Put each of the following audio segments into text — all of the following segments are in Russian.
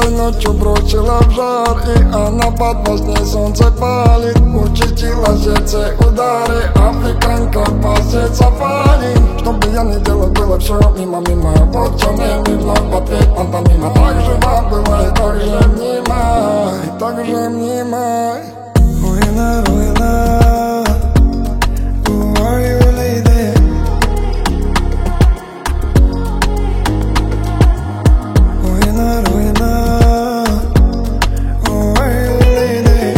Этой ночью бросила в жар, и она под воздей солнце палит. Участила сердце удары, африканка пасет сафари. Что бы я ни делал, было все мимо-мимо. Вот все не вновь в ответ пантомима. Так жива была и так же мнима, и так же мнима. Руина, руина, who are you, lady? Руина, руина, who are you, lady?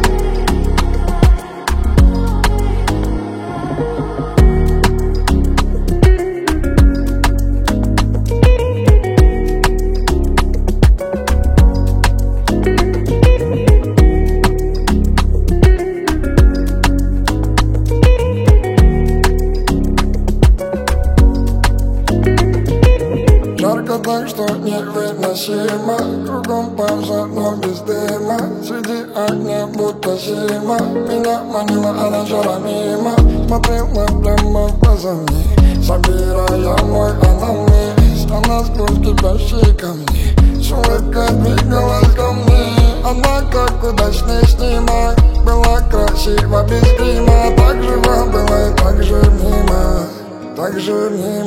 Жарко так, что невыносимо. Кругом пожар, но без дыма. Среди огня будто зима. Меня манила она жара мимо. Смотрела прямо в глаза мне, собирая мой анамнез. Она сквозь кипящие камни с улыбкой двигалась ко мне. Она как удачный снимок, была красива без грима. Так жива была и так же мнима, так же мнима.